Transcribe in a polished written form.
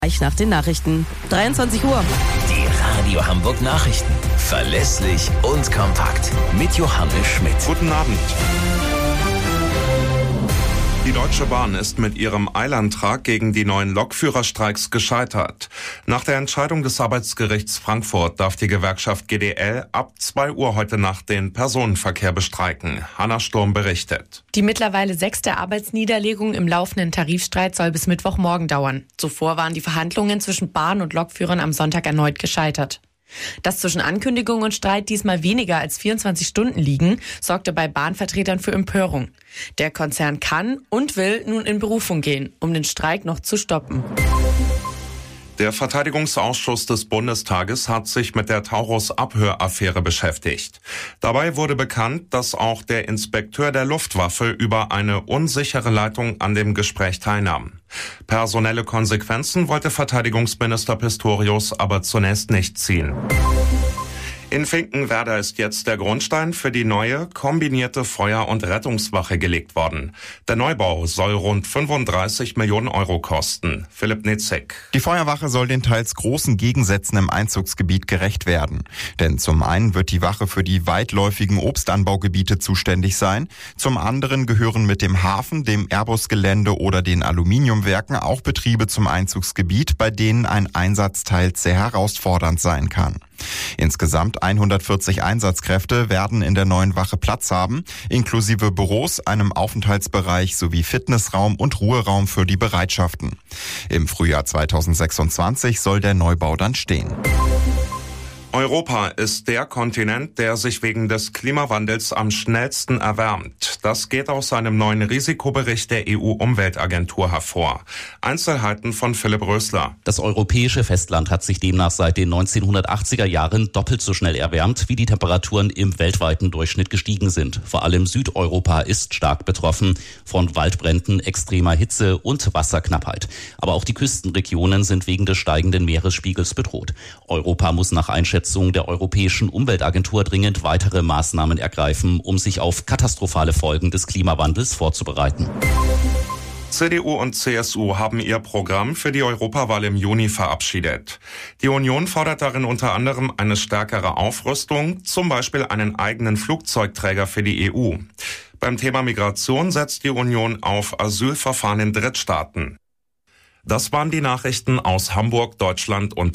Gleich nach den Nachrichten. 23 Uhr. Die Radio Hamburg Nachrichten. Verlässlich und kompakt. Mit Johannes Schmidt. Guten Abend. Die Deutsche Bahn ist mit ihrem Eilantrag gegen die neuen Lokführerstreiks gescheitert. Nach der Entscheidung des Arbeitsgerichts Frankfurt darf die Gewerkschaft GDL ab 2 Uhr heute Nacht den Personenverkehr bestreiken. Hanna Sturm berichtet. Die mittlerweile 6. Arbeitsniederlegung im laufenden Tarifstreit soll bis Mittwochmorgen dauern. Zuvor waren die Verhandlungen zwischen Bahn und Lokführern am Sonntag erneut gescheitert. Dass zwischen Ankündigung und Streit diesmal weniger als 24 Stunden liegen, sorgte bei Bahnvertretern für Empörung. Der Konzern kann und will nun in Berufung gehen, um den Streik noch zu stoppen. Der Verteidigungsausschuss des Bundestages hat sich mit der Taurus-Abhöraffäre beschäftigt. Dabei wurde bekannt, dass auch der Inspekteur der Luftwaffe über eine unsichere Leitung an dem Gespräch teilnahm. Personelle Konsequenzen wollte Verteidigungsminister Pistorius aber zunächst nicht ziehen. In Finkenwerder ist jetzt der Grundstein für die neue kombinierte Feuer- und Rettungswache gelegt worden. Der Neubau soll rund 35 Millionen Euro kosten. Philipp Nitzig. Die Feuerwache soll den teils großen Gegensätzen im Einzugsgebiet gerecht werden. Denn zum einen wird die Wache für die weitläufigen Obstanbaugebiete zuständig sein. Zum anderen gehören mit dem Hafen, dem Airbus-Gelände oder den Aluminiumwerken auch Betriebe zum Einzugsgebiet, bei denen ein Einsatz teils sehr herausfordernd sein kann. Insgesamt 140 Einsatzkräfte werden in der neuen Wache Platz haben, inklusive Büros, einem Aufenthaltsbereich sowie Fitnessraum und Ruheraum für die Bereitschaften. Im Frühjahr 2026 soll der Neubau dann stehen. Europa ist der Kontinent, der sich wegen des Klimawandels am schnellsten erwärmt. Das geht aus einem neuen Risikobericht der EU-Umweltagentur hervor. Einzelheiten von Philipp Rösler. Das europäische Festland hat sich demnach seit den 1980er Jahren doppelt so schnell erwärmt, wie die Temperaturen im weltweiten Durchschnitt gestiegen sind. Vor allem Südeuropa ist stark betroffen von Waldbränden, extremer Hitze und Wasserknappheit. Aber auch die Küstenregionen sind wegen des steigenden Meeresspiegels bedroht. Europa muss nach Einschätzung der Europäischen Umweltagentur dringend weitere Maßnahmen ergreifen, um sich auf katastrophale Folgen des Klimawandels vorzubereiten. CDU und CSU haben ihr Programm für die Europawahl im Juni verabschiedet. Die Union fordert darin unter anderem eine stärkere Aufrüstung, zum Beispiel einen eigenen Flugzeugträger für die EU. Beim Thema Migration setzt die Union auf Asylverfahren in Drittstaaten. Das waren die Nachrichten aus Hamburg, Deutschland und